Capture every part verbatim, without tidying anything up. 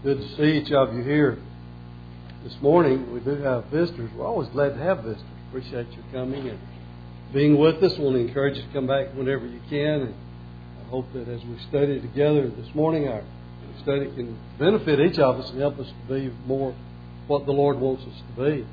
Good to see each of you here this morning. We do have visitors. We're always glad to have visitors. Appreciate you coming and being with us. We want to encourage you to come back whenever you can. And I hope that as we study together this morning, our study can benefit each of us and help us to be more what the Lord wants us to be.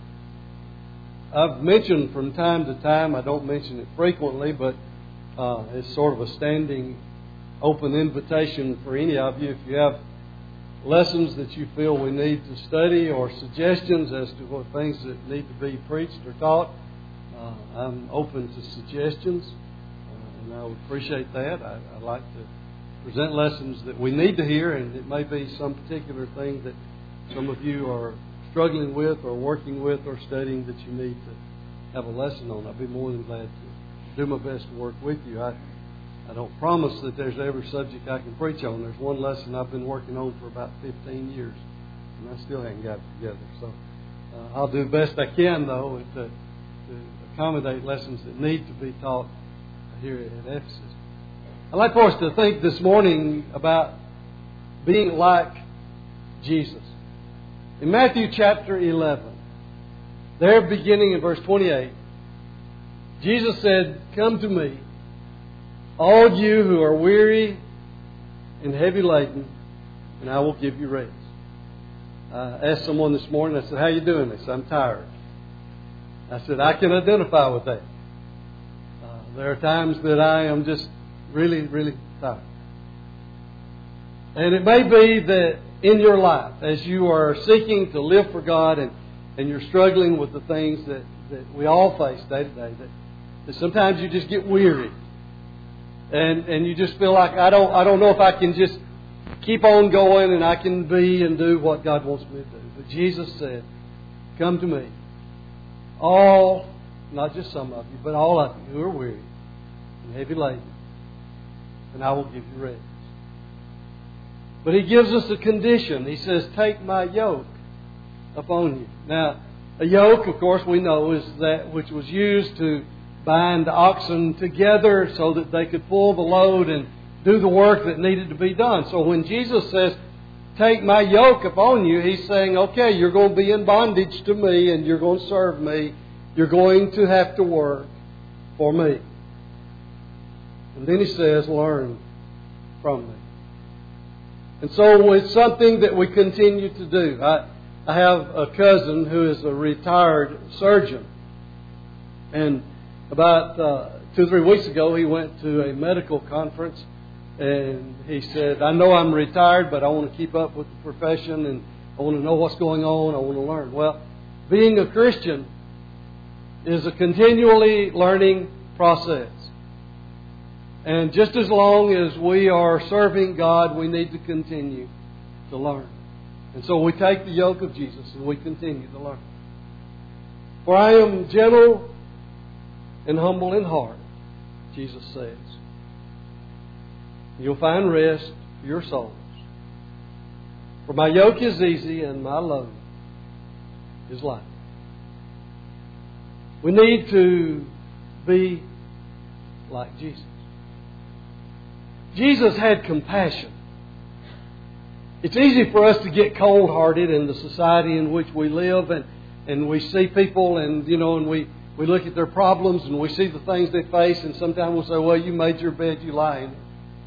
I've mentioned from time to time, I don't mention it frequently, but uh, it's sort of a standing open invitation for any of you. If you have lessons that you feel we need to study or suggestions as to what things that need to be preached or taught, uh, I'm open to suggestions, uh, and I would appreciate that. I, I like to present lessons that we need to hear, and it may be some particular thing that some of you are struggling with or working with or studying that you need to have a lesson on. I'd be more than glad to do my best to work with you. I I don't promise that there's every subject I can preach on. There's one lesson I've been working on for about fifteen years, and I still haven't got it together. So uh, I'll do the best I can, though, to, to accommodate lessons that need to be taught here at Ephesus. I'd like for us to think this morning about being like Jesus. In Matthew chapter eleven, there beginning in verse twenty-eight, Jesus said, "Come to me, all you who are weary and heavy laden, and I will give you rest." I asked someone this morning, I said, "How you doing?" They said, "I'm tired." I said, "I can identify with that. Uh, there are times that I am just really, really tired." And it may be that in your life, as you are seeking to live for God and, and you're struggling with the things that, that we all face day to day, that, that sometimes you just get weary. And and you just feel like, I don't I don't know if I can just keep on going and I can be and do what God wants me to do. But Jesus said, "Come to me, all, not just some of you, but all of you who are weary and heavy laden, and I will give you rest." But He gives us a condition. He says, "Take my yoke upon you." Now, a yoke, of course, we know is that which was used to bind oxen together so that they could pull the load and do the work that needed to be done. So when Jesus says, "Take my yoke upon you," He's saying, okay, you're going to be in bondage to me and you're going to serve me. You're going to have to work for me. And then He says, "Learn from me." And so it's something that we continue to do. I, I have a cousin who is a retired surgeon. And about uh, two or three weeks ago, he went to a medical conference, and he said, "I know I'm retired, but I want to keep up with the profession, and I want to know what's going on. I want to learn." Well, being a Christian is a continually learning process. And just as long as we are serving God, we need to continue to learn. And so we take the yoke of Jesus and we continue to learn. "For I am gentle and humble in heart," Jesus says. "You'll find rest for your souls. For my yoke is easy and my load is light." We need to be like Jesus. Jesus had compassion. It's easy for us to get cold-hearted in the society in which we live, and, and we see people and, you know, and we We look at their problems and we see the things they face, and sometimes we'll say, "Well, you made your bed, you lie in it."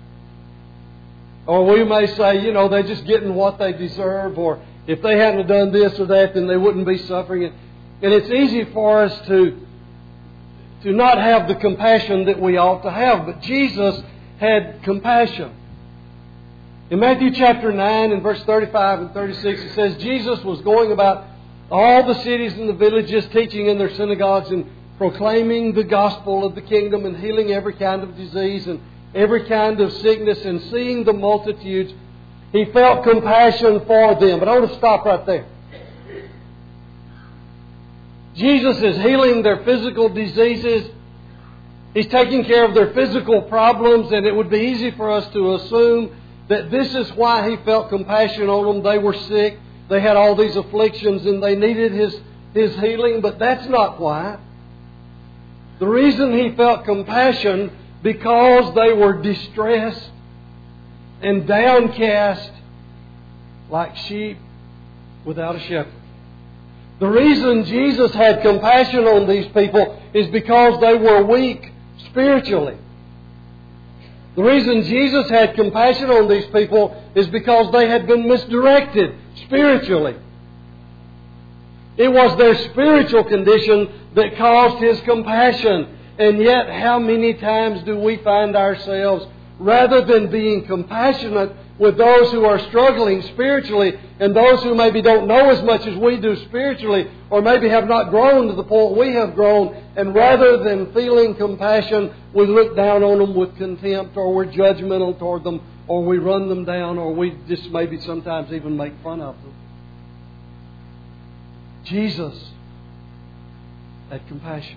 Or we may say, you know, they're just getting what they deserve, or if they hadn't done this or that, then they wouldn't be suffering. And it's easy for us to, to not have the compassion that we ought to have. But Jesus had compassion. In Matthew chapter nine and verse thirty-five and thirty-six, it says, Jesus was going about all the cities and the villages, teaching in their synagogues and proclaiming the gospel of the kingdom and healing every kind of disease and every kind of sickness. And seeing the multitudes, He felt compassion for them. But I want to stop right there. Jesus is healing their physical diseases. He's taking care of their physical problems, and it would be easy for us to assume that this is why He felt compassion on them. They were sick. They had all these afflictions and they needed His, His healing, but that's not why. The reason He felt compassion, because they were distressed and downcast like sheep without a shepherd. The reason Jesus had compassion on these people is because they were weak spiritually. The reason Jesus had compassion on these people is because they had been misdirected spiritually. It was their spiritual condition that caused His compassion. And yet, how many times do we find ourselves, rather than being compassionate with those who are struggling spiritually and those who maybe don't know as much as we do spiritually, or maybe have not grown to the point we have grown, and rather than feeling compassion, we look down on them with contempt, or we're judgmental toward them, or we run them down, or we just maybe sometimes even make fun of them. Jesus had compassion.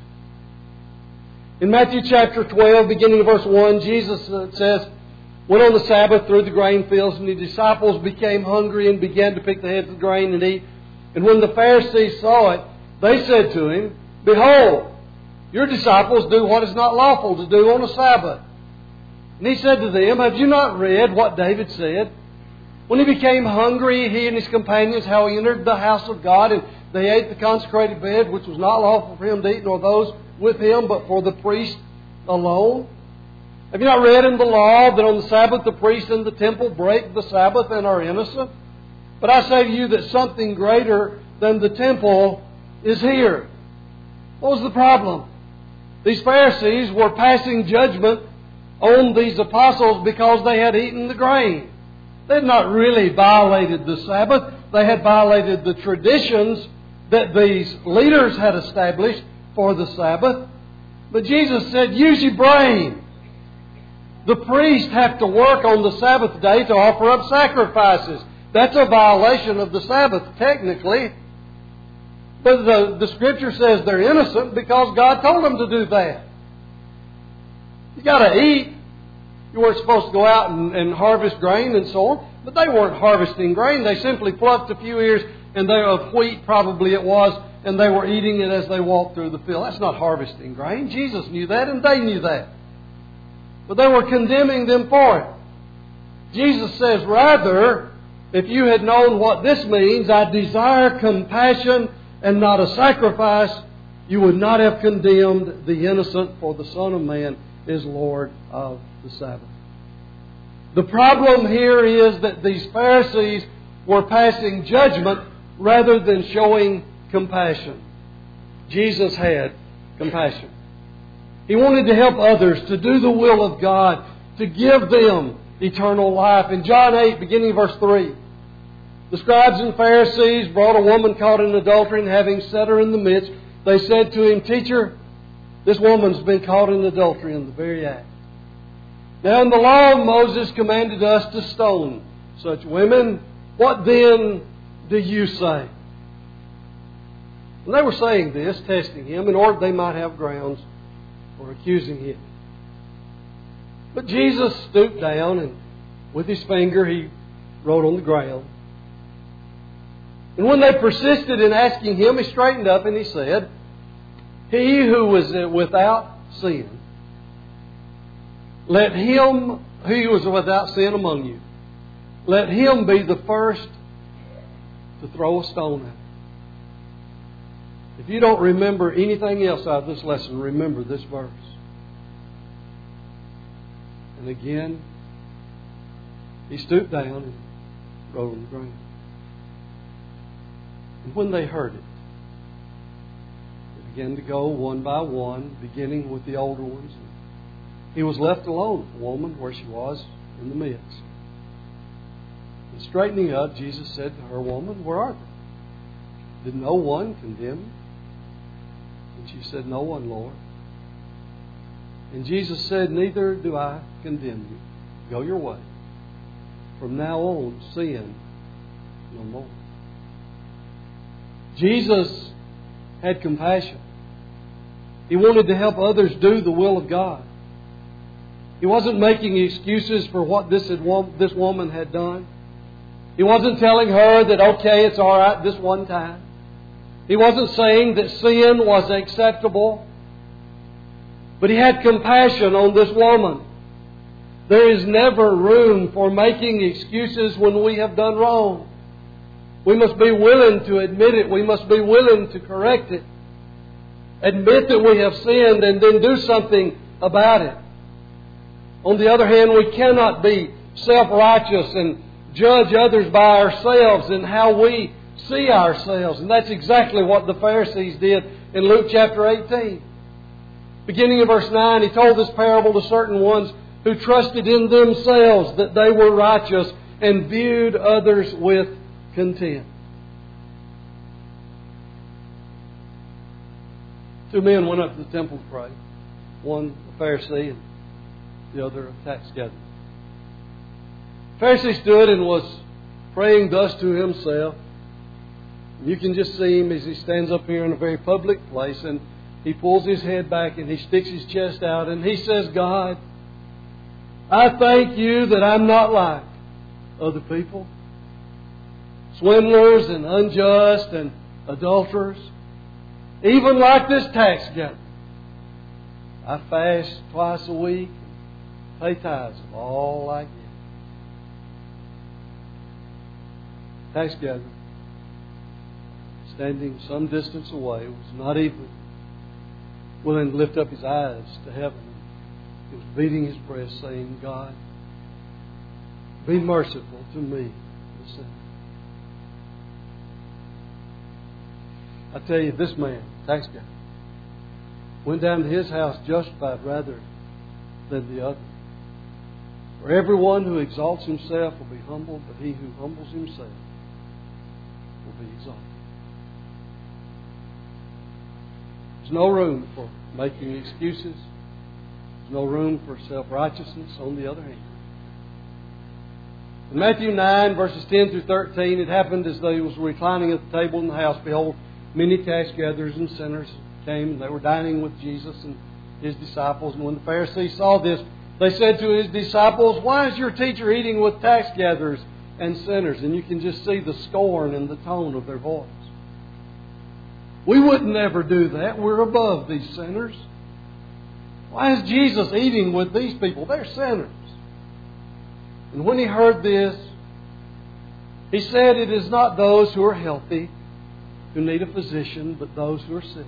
In Matthew chapter twelve, beginning of verse one, Jesus says, went on the Sabbath through the grain fields, and the disciples became hungry and began to pick the heads of grain and eat. And when the Pharisees saw it, they said to Him, Behold, your disciples do what is not lawful to do on a Sabbath. And He said to them, Have you not read what David said? When he became hungry, he and his companions, how he entered the house of God, and they ate the consecrated bread, which was not lawful for him to eat, nor those with him, but for the priest alone. Have you not read in the law that on the Sabbath the priests in the temple break the Sabbath and are innocent? But I say to you that something greater than the temple is here. What was the problem? These Pharisees were passing judgment on these apostles because they had eaten the grain. They had not really violated the Sabbath. They had violated the traditions that these leaders had established for the Sabbath. But Jesus said, use your brain. The priests have to work on the Sabbath day to offer up sacrifices. That's a violation of the Sabbath, technically. But the, the Scripture says they're innocent because God told them to do that. You got to eat. You weren't supposed to go out and, and harvest grain and so on. But they weren't harvesting grain. They simply plucked a few ears and they of wheat, probably it was, and they were eating it as they walked through the field. That's not harvesting grain. Jesus knew that and they knew that. But they were condemning them for it. Jesus says, rather, if you had known what this means, I desire compassion and not a sacrifice, you would not have condemned the innocent, for the Son of Man is Lord of the Sabbath. The problem here is that these Pharisees were passing judgment rather than showing compassion. Jesus had compassion. He wanted to help others to do the will of God, to give them eternal life. In John eight, beginning of verse three, the scribes and Pharisees brought a woman caught in adultery, and having set her in the midst, they said to Him, Teacher, this woman's been caught in adultery in the very act. Now in the law of Moses commanded us to stone such women. What then do you say? And they were saying this, testing Him, in order they might have grounds for accusing Him. But Jesus stooped down and with His finger He wrote on the ground. And when they persisted in asking Him, He straightened up and He said, He who was without sin, let him, he was without sin among you, let him be the first to throw a stone at him. If you don't remember anything else out of this lesson, remember this verse. And again, He stooped down and wrote on the ground. And when they heard it, they began to go one by one, beginning with the older ones. He was left alone with the woman where she was in the midst. And straightening up, Jesus said to her, Woman, where are they? Did no one condemn you? And she said, No one, Lord. And Jesus said, Neither do I condemn you. Go your way. From now on, sin no more. Jesus had compassion. He wanted to help others do the will of God. He wasn't making excuses for what this, had, this woman had done. He wasn't telling her that, okay, it's all right this one time. He wasn't saying that sin was acceptable. But He had compassion on this woman. There is never room for making excuses when we have done wrong. We must be willing to admit it. We must be willing to correct it. Admit that we have sinned and then do something about it. On the other hand, we cannot be self-righteous and judge others by ourselves and how we see ourselves. And that's exactly what the Pharisees did in Luke chapter eighteen. Beginning of verse nine, He told this parable to certain ones who trusted in themselves that they were righteous and viewed others with contempt. Two men went up to the temple to pray. One a Pharisee and the other a tax gatherer. The Pharisee stood and was praying thus to himself. You can just see him as he stands up here in a very public place, and he pulls his head back and he sticks his chest out and he says, God, I thank You that I'm not like other people. Swindlers and unjust and adulterers. Even like this tax gatherer. I fast twice a week and pay tithes of all I get. Tax gatherer, standing some distance away, was not even willing to lift up his eyes to heaven. He was beating his breast, saying, God, be merciful to me, the sinner. I tell you, this man, tax gatherer, went down to his house justified rather than the other. For everyone who exalts himself will be humbled, but he who humbles himself will be exalted. There's no room for making excuses. There's no room for self-righteousness, on the other hand. In Matthew nine, verses ten through thirteen, it happened as they was reclining at the table in the house. Behold, many tax gatherers and sinners came, and they were dining with Jesus and His disciples. And when the Pharisees saw this, they said to His disciples, why is your teacher eating with tax gatherers and sinners? And you can just see the scorn in the tone of their voice. We would never do that. We're above these sinners. Why is Jesus eating with these people? They're sinners. And when He heard this, He said, it is not those who are healthy who need a physician, but those who are sick.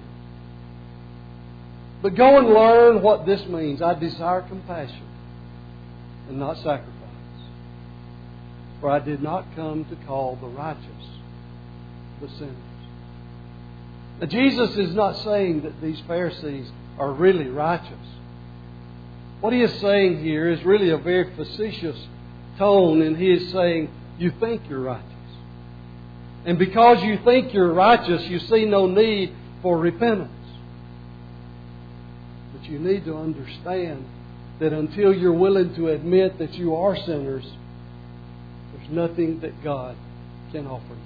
But go and learn what this means. I desire compassion and not sacrifice. For I did not come to call the righteous, but sinners. Now, Jesus is not saying that these Pharisees are really righteous. What He is saying here is really a very facetious tone, and He is saying, you think you're righteous. And because you think you're righteous, you see no need for repentance. But you need to understand that until you're willing to admit that you are sinners, there's nothing that God can offer you.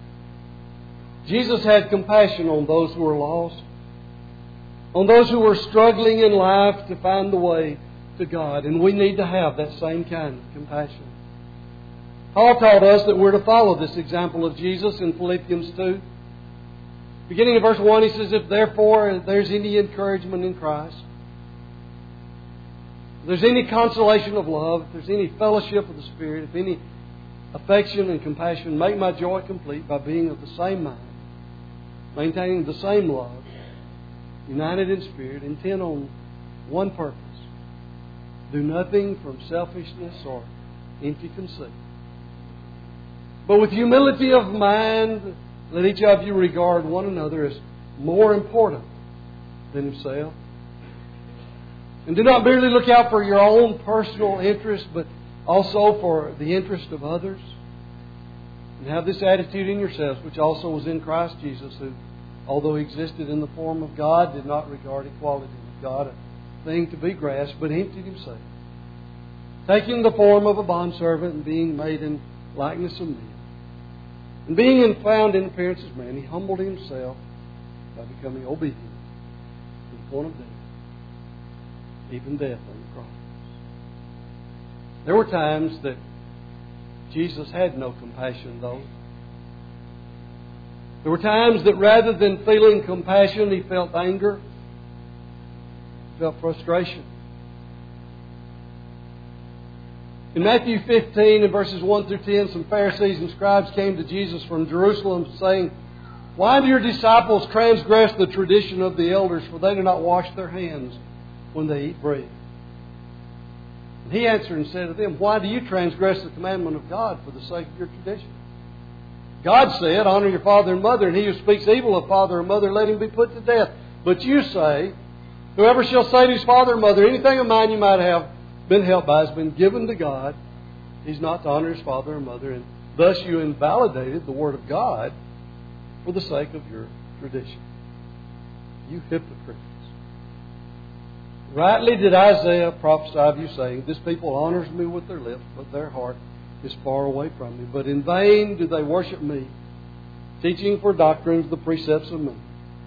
Jesus had compassion on those who were lost, on those who were struggling in life to find the way to God. And we need to have that same kind of compassion. Paul taught us that we're to follow this example of Jesus in Philippians two. Beginning of verse one, he says, if therefore there's any encouragement in Christ, if there's any consolation of love, if there's any fellowship of the Spirit, if any affection and compassion, make my joy complete by being of the same mind, maintaining the same love, united in spirit, intent on one purpose. Do nothing from selfishness or empty conceit, but with humility of mind, let each of you regard one another as more important than himself. And do not merely look out for your own personal interest, but also for the interest of others. And have this attitude in yourselves, which also was in Christ Jesus, who, although He existed in the form of God, did not regard equality with God a thing to be grasped, but emptied Himself, taking the form of a bondservant and being made in likeness of men. And being found in appearance as man, He humbled Himself by becoming obedient to the point of death, even death on the cross. There were times that Jesus had no compassion, though. There were times that rather than feeling compassion, He felt anger, felt frustration. In Matthew fifteen, in verses one through ten, some Pharisees and scribes came to Jesus from Jerusalem, saying, "Why do your disciples transgress the tradition of the elders, for they do not wash their hands when they eat bread?" And He answered and said to them, "Why do you transgress the commandment of God for the sake of your tradition? God said, 'Honor your father and mother, and he who speaks evil of father or mother, let him be put to death.' But you say, 'Whoever shall say to his father or mother, anything of mine you might have been helped by has been given to God, he's not to honor his father or mother.' And thus you invalidated the word of God for the sake of your tradition. You hypocrites. Rightly did Isaiah prophesy of you, saying, 'This people honors me with their lips, but their heart is far away from me. But in vain do they worship me, teaching for doctrines the precepts of men.'"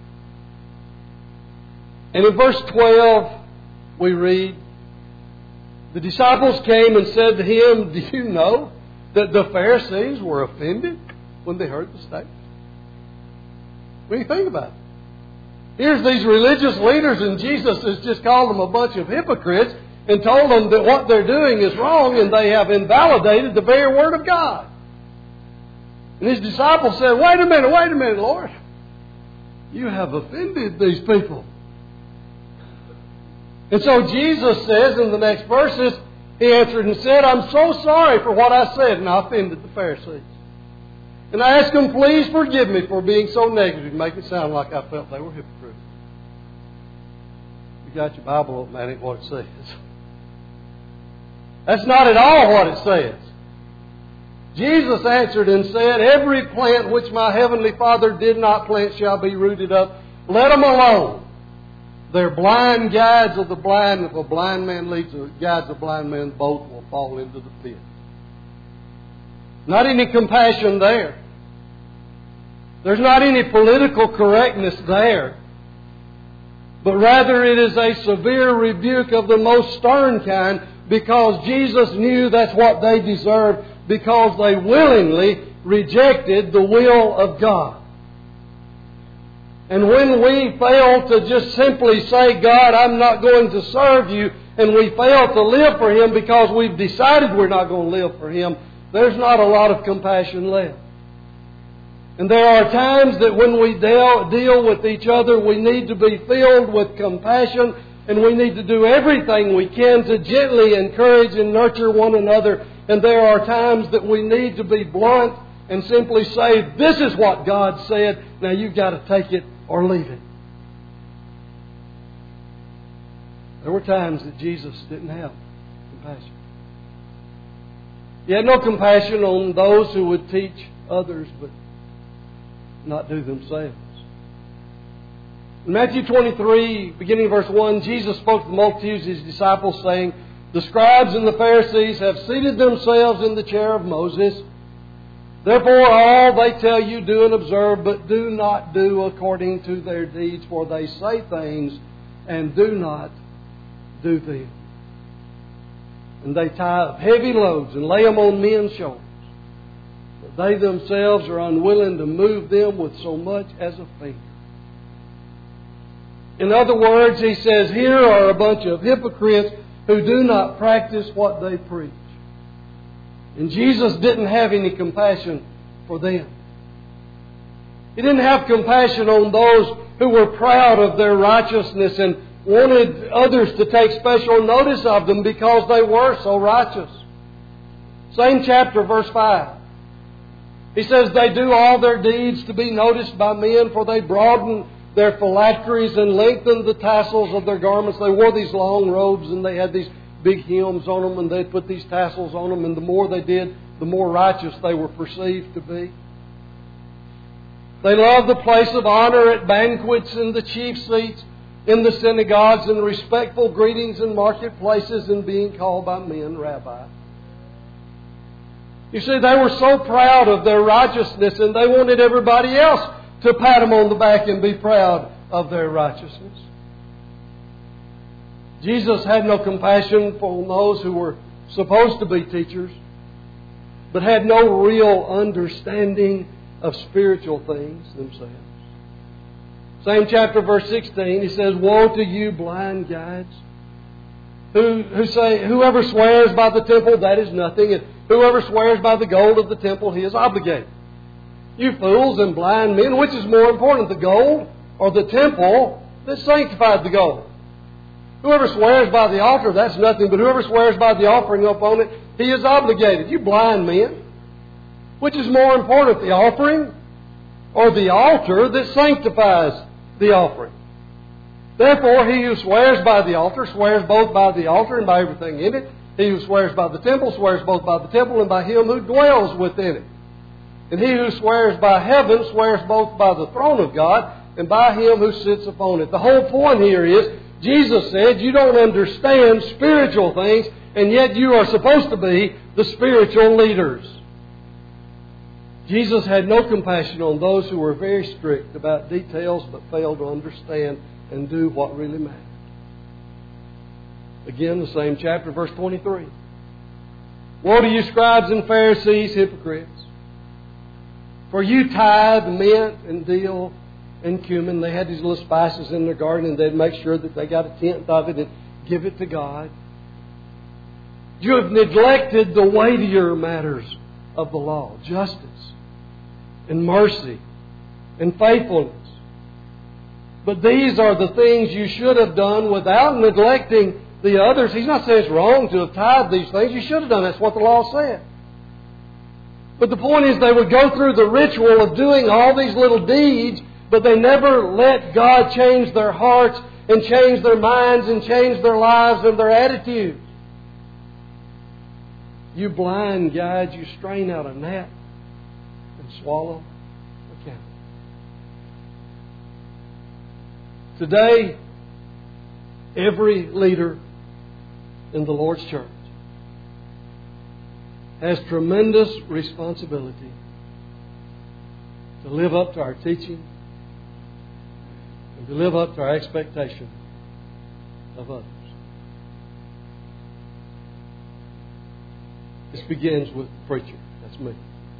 And in verse twelve we read, "The disciples came and said to Him, 'Do you know that the Pharisees were offended when they heard the statement?'" What do you think about it? Here's these religious leaders, and Jesus has just called them a bunch of hypocrites and told them that what they're doing is wrong, and they have invalidated the very Word of God. And His disciples said, "Wait a minute, wait a minute, Lord. You have offended these people." And so Jesus says in the next verses, He answered and said, "I'm so sorry for what I said, and I offended the Pharisees. And I ask them, please forgive me for being so negative, make it sound like I felt they were hypocrites." You got your Bible open, that ain't what it says. That's not at all what it says. Jesus answered and said, "Every plant which my heavenly Father did not plant shall be rooted up. Let them alone. They're blind guides of the blind. If a blind man leads a, guides a blind man, both will fall into the pit." Not any compassion there. There's not any political correctness there. But rather it is a severe rebuke of the most stern kind, because Jesus knew that's what they deserved, because they willingly rejected the will of God. And when we fail to just simply say, "God, I'm not going to serve you," and we fail to live for Him because we've decided we're not going to live for Him, there's not a lot of compassion left. And there are times that when we deal, deal with each other, we need to be filled with compassion, and we need to do everything we can to gently encourage and nurture one another. And there are times that we need to be blunt and simply say, "This is what God said. Now you've got to take it or leave it." There were times that Jesus didn't have compassion. He had no compassion on those who would teach others but not do themselves. In Matthew twenty-three, beginning verse one, Jesus spoke to the multitudes of His disciples, saying, "The scribes and the Pharisees have seated themselves in the chair of Moses. Therefore all they tell you do and observe, but do not do according to their deeds, for they say things and do not do them. And they tie up heavy loads and lay them on men's shoulders, but they themselves are unwilling to move them with so much as a finger." In other words, He says, here are a bunch of hypocrites who do not practice what they preach. And Jesus didn't have any compassion for them. He didn't have compassion on those who were proud of their righteousness and wanted others to take special notice of them because they were so righteous. Same chapter, verse five. He says, "They do all their deeds to be noticed by men, for they broaden their phylacteries and lengthen the tassels of their garments." They wore these long robes and they had these big hems on them, and they'd put these tassels on them, and the more they did, the more righteous they were perceived to be. They loved the place of honor at banquets and the chief seats in the synagogues and respectful greetings in marketplaces and being called by men rabbi. You see, they were so proud of their righteousness, and they wanted everybody else to pat them on the back and be proud of their righteousness. Jesus had no compassion for those who were supposed to be teachers, but had no real understanding of spiritual things themselves. Same chapter, verse sixteen, He says, "Woe to you, blind guides, who, who say, whoever swears by the temple, that is nothing, and whoever swears by the gold of the temple, he is obligated. You fools and blind men, which is more important, the gold or the temple that sanctified the gold? Whoever swears by the altar, that's nothing, but whoever swears by the offering upon it, he is obligated. You blind men. Which is more important, the offering or the altar that sanctifies the offering? Therefore, he who swears by the altar swears both by the altar and by everything in it. He who swears by the temple swears both by the temple and by Him who dwells within it. And he who swears by heaven swears both by the throne of God and by Him who sits upon it. The whole point here is, Jesus said, you don't understand spiritual things, and yet you are supposed to be the spiritual leaders. Jesus had no compassion on those who were very strict about details but failed to understand and do what really mattered. Again, the same chapter, verse twenty-three. Woe to you, scribes and Pharisees, hypocrites! For you tithe mint and dill and cumin. They had these little spices in their garden, and they'd make sure that they got a tenth of it and give it to God. You have neglected the weightier matters of the law, justice and mercy and faithfulness. But these are the things you should have done without neglecting the others. He's not saying it's wrong to have tithed these things. You should have done. That's what the law said. But the point is, they would go through the ritual of doing all these little deeds, but they never let God change their hearts and change their minds and change their lives and their attitudes. You blind guides, you strain out a gnat and swallow a camel. Today, every leader in the Lord's church has tremendous responsibility to live up to our teaching and to live up to our expectation of others. This begins with the preacher. That's me.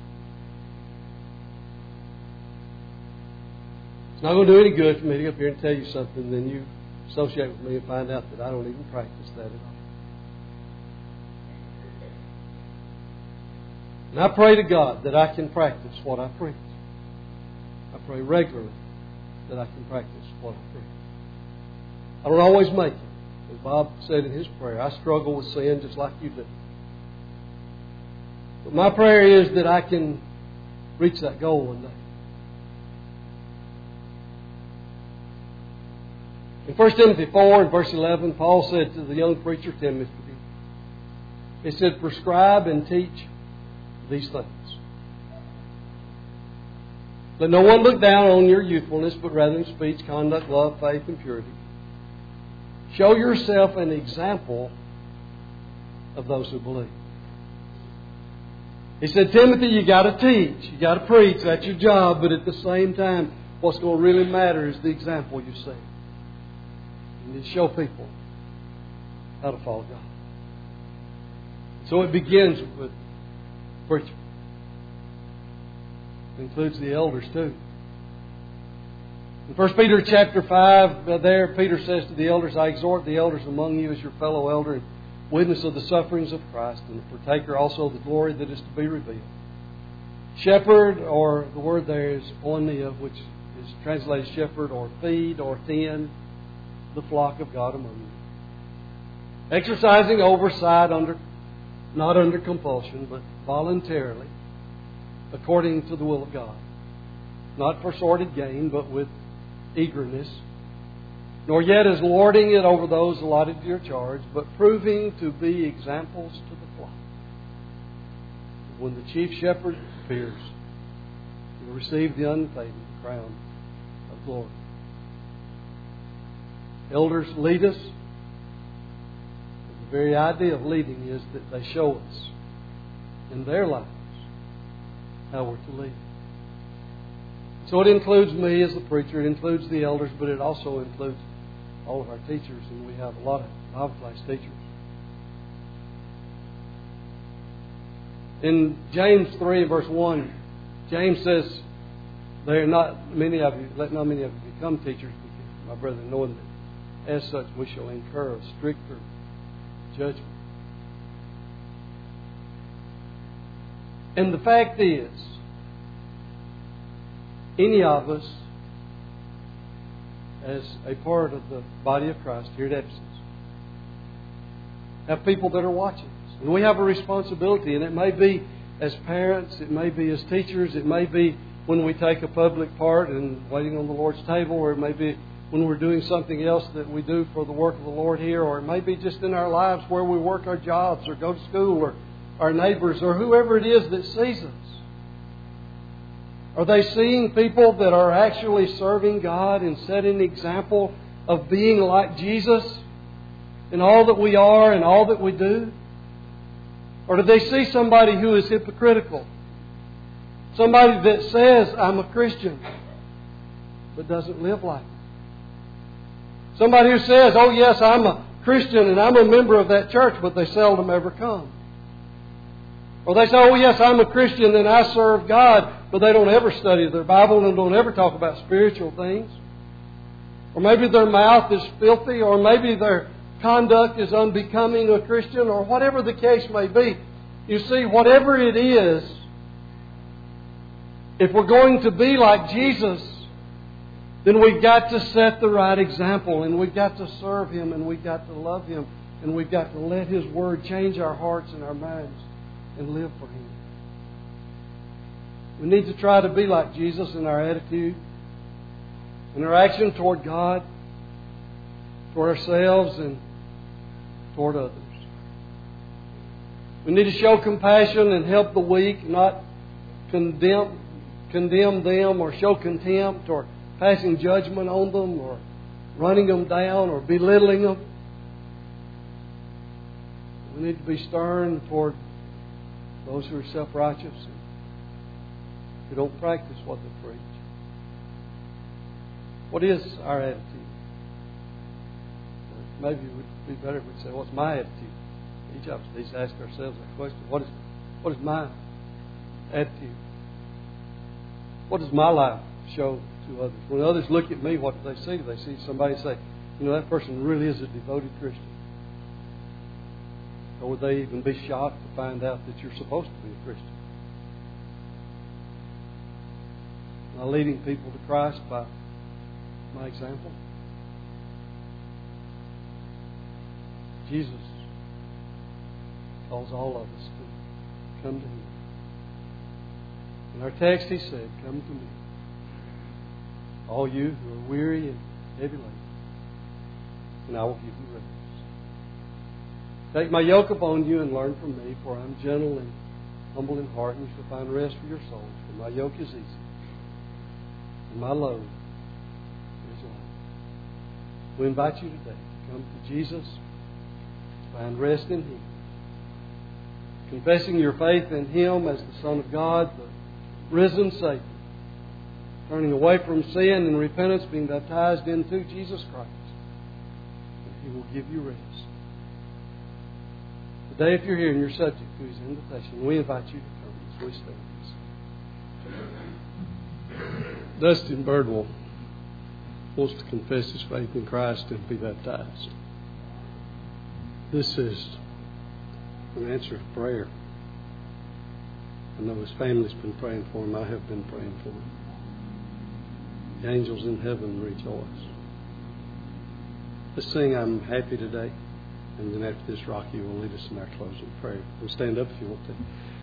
It's not going to do any good for me to get up here and tell you something, then you associate with me and find out that I don't even practice that at all. And I pray to God that I can practice what I preach. I pray regularly that I can practice what I preach. I don't always make it. As Bob said in his prayer, I struggle with sin just like you do. But my prayer is that I can reach that goal one day. In First Timothy four and verse eleven, Paul said to the young preacher Timothy, he said, prescribe and teach these things. Let no one look down on your youthfulness, but rather in speech, conduct, love, faith, and purity. Show yourself an example of those who believe. He said, Timothy, you got to teach, you got to preach. That's your job. But at the same time, what's going to really matter is the example you set. You need to show people how to follow God. So it begins with preaching. It includes the elders too. In First Peter chapter five, there Peter says to the elders, I exhort the elders among you as your fellow elder and witness of the sufferings of Christ, and the partaker also of the glory that is to be revealed. Shepherd, or the word there is oinia, which is translated shepherd or feed or tend the flock of God among you. Exercising oversight under, not under compulsion, but voluntarily, according to the will of God. Not for sordid gain, but with eagerness. Nor yet as lording it over those allotted to your charge, but proving to be examples to the flock. When the chief shepherd appears, you will receive the unfading crown of glory. Elders lead us. The very idea of leading is that they show us in their lives how we're to lead. So it includes me as the preacher, it includes the elders, but it also includes all of our teachers, and we have a lot of Bible class teachers. In James three, verse one, James says, "There are not many of you, let not many of you become teachers, because my brethren, knowing that as such we shall incur a stricter judgment. And the fact is, any of us, as a part of the body of Christ here at Ephesus, have people that are watching us. And we have a responsibility, and it may be as parents, it may be as teachers, it may be when we take a public part and waiting on the Lord's table, or it may be when we're doing something else that we do for the work of the Lord here, or it may be just in our lives where we work our jobs or go to school, or our neighbors, or whoever it is that sees us. Are they seeing people that are actually serving God and setting the example of being like Jesus in all that we are and all that we do? Or do they see somebody who is hypocritical? Somebody that says, I'm a Christian, but doesn't live like it. Somebody who says, oh yes, I'm a Christian and I'm a member of that church, but they seldom ever come. Or they say, oh yes, I'm a Christian and I serve God, but they don't ever study their Bible and don't ever talk about spiritual things. Or maybe their mouth is filthy, or maybe their conduct is unbecoming a Christian, or whatever the case may be. You see, whatever it is, if we're going to be like Jesus, then we've got to set the right example, and we've got to serve Him, and we've got to love Him, and we've got to let His Word change our hearts and our minds and live for Him. We need to try to be like Jesus in our attitude, in our action toward God, toward ourselves, and toward others. We need to show compassion and help the weak, not condemn, condemn them or show contempt or passing judgment on them or running them down or belittling them. We need to be stern toward those who are self-righteous and who don't practice what they preach. What is our attitude? Maybe it would be better if we say, what's my attitude? Each of us needs to ask ourselves that question. What is, what is my attitude? What does my life show to others? When others look at me, what do they see? Do they see somebody say, you know, that person really is a devoted Christian? Or would they even be shocked to find out that you're supposed to be a Christian? Am I leading people to Christ by my example? Jesus calls all of us to come to Him. In our text He said, come to me, all you who are weary and heavy laden, and I will give you rest. Take my yoke upon you and learn from me, for I am gentle and humble in heart, and you shall find rest for your souls. For my yoke is easy, and my load is light. We invite you today to come to Jesus, find rest in Him, confessing your faith in Him as the Son of God, the risen Savior, turning away from sin and repentance, being baptized into Jesus Christ, and He will give you rest. Today, if you're here and you're subject to His invitation, we invite you to come as we stand. Dustin Birdwell wants to confess his faith in Christ and be baptized. This is an answer of prayer. I know his family's been praying for him. I have been praying for him. The angels in heaven rejoice. Let's sing I'm Happy Today. And then after this, Rocky will lead us in our closing prayer. We'll stand up if you want to.